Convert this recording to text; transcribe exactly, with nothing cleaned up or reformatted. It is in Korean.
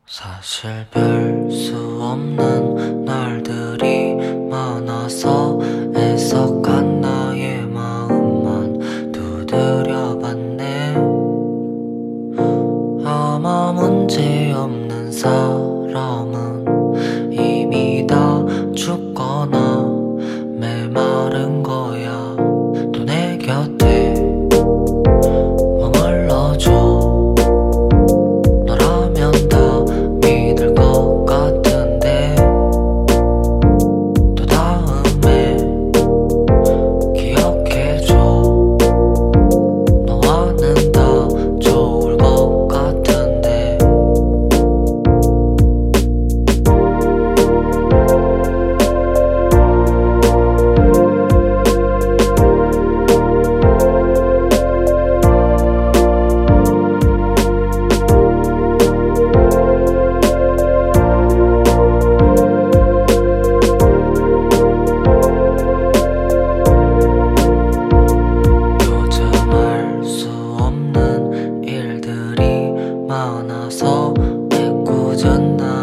사실 별 수 없는 날들이 많아서 애석한 나의 마음만 두드려봤네. 아마 문제없는 사람은 이미 다 죽거나 메마른 거야. 또 내 곁에 머물러줘. 너라면 다 믿을 것 같은데 또 다음에 기억해줘. 너와는 다 좋을 것 같은데. 요즘 할 수 없는 일들이 많아서 애꿎은 나